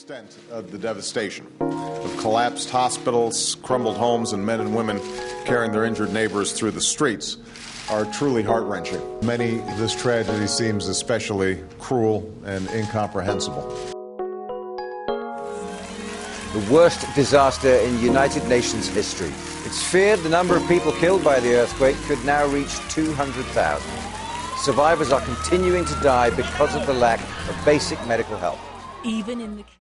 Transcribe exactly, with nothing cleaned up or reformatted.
extent of the devastation of collapsed hospitals, crumbled homes, and men and women carrying their injured neighbors through the streets are truly heart-wrenching. Many, this tragedy seems especially cruel and incomprehensible. The worst disaster in United Nations history. It's feared the number of people killed by the earthquake could now reach two hundred thousand. Survivors are continuing to die because of the lack of basic medical help. Even in the